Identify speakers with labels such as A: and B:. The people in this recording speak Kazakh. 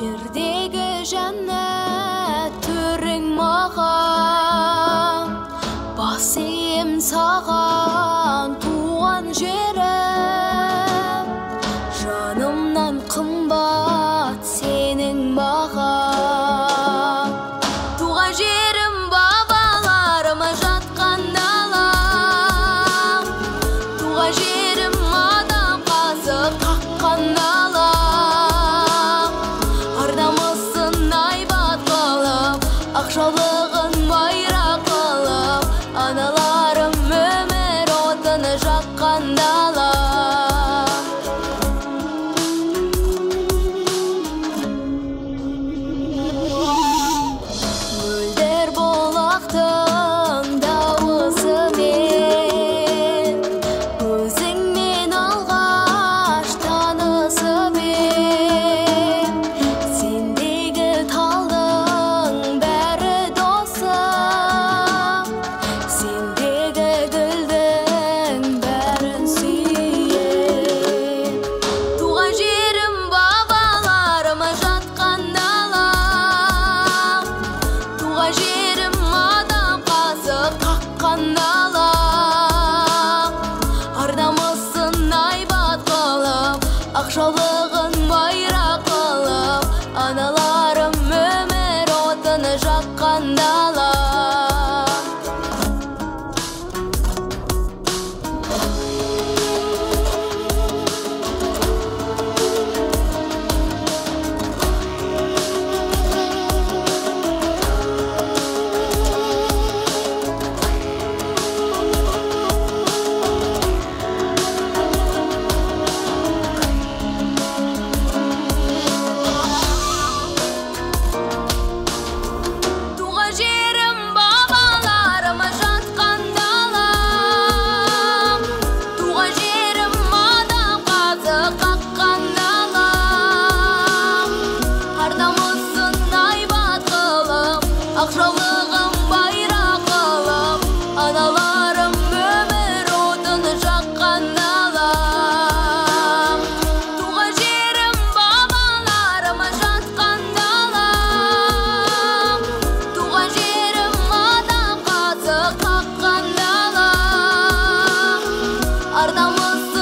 A: жердегі жәннат түрің маған, бас ием саған туған жерім, жанымнан қымбат сенің маған. Туған жерім бабаларыма жатқан далам, туған жерім адам қазы қаққан далам, ардамысын айбат қылып, ақшалығын байрақ қылып, аналарым өмір отыны жаққан далам. Мөлдір бұлақтың дауысымен, өзіңмен алғаш танысып ем, сендегі талдың бәрі досым, сендегі гүлдің бәрін сүйем. Туған жерім бабаларыма жатқан далам, туған жерім адам қазы қаққан далам, ардамысын айбат қылып, ақшалығын байрақ қылып, аналарым өмір отыны жаққан далам. Туған жерім бабаларыма жатқан далам, туған жерім адам қазы қаққан далам, ардамысын айбат қылып, ақшалығын байрақ қылып, аналарым өмір отыны жаққан далам. Туған жерім бабаларыма жатқан далам, туған жерім адам қазы қаққан далам, ардамысын